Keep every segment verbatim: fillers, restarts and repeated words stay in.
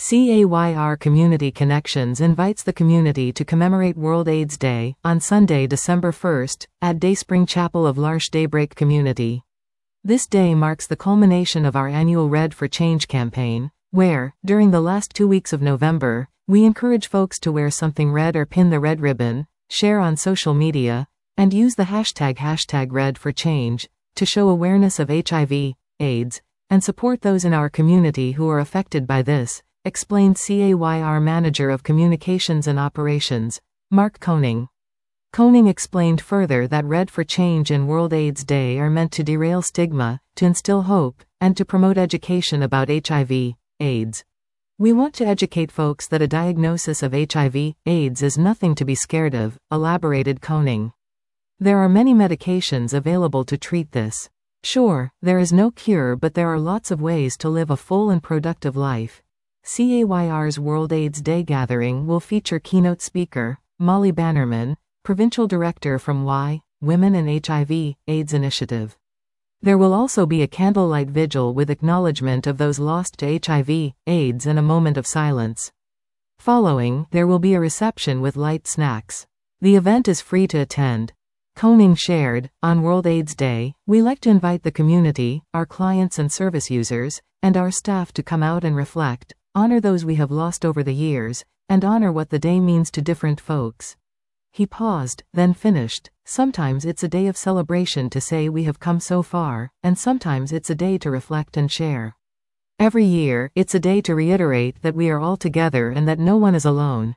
C A Y R Community Connections invites the community to commemorate World AIDS Day on Sunday, December first, at Dayspring Chapel of L'Arche Daybreak Community. This day marks the culmination of our annual Red for Change campaign, where, during the last two weeks of November, we encourage folks to wear something red or pin the red ribbon, share on social media, and use the hashtag hashtag Red for Change to show awareness of H I V, AIDS, and support those in our community who are affected by this, explained C A Y R Manager of Communications and Operations, Mark Koning. Koning explained further that Red for Change and World AIDS Day are meant to derail stigma, to instill hope, and to promote education about H I V, AIDS. We want to educate folks that a diagnosis of H I V, AIDS is nothing to be scared of, elaborated Koning. There are many medications available to treat this. Sure, there is no cure, but there are lots of ways to live a full and productive life. C A Y R's World AIDS Day gathering will feature keynote speaker, Molly Bannerman, Provincial Director from Y, Women and H I V, AIDS Initiative. There will also be a candlelight vigil with acknowledgement of those lost to H I V, AIDS and a moment of silence. Following, there will be a reception with light snacks. The event is free to attend. Koning shared, on World AIDS Day, we like to invite the community, our clients and service users, and our staff to come out and reflect, honor those we have lost over the years, and honor what the day means to different folks. He paused, then finished. Sometimes it's a day of celebration to say we have come so far, and sometimes it's a day to reflect and share. Every year, it's a day to reiterate that we are all together and that no one is alone.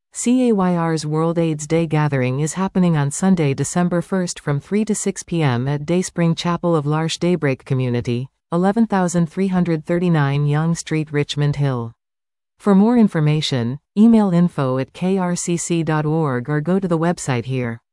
C A Y R's World AIDS Day gathering is happening on Sunday, December first from three to six p m at Dayspring Chapel of L'Arche Daybreak Community, eleven thousand three hundred thirty-nine Yonge Street, Richmond Hill. For more information, email info at k r c c dot org or go to the website here.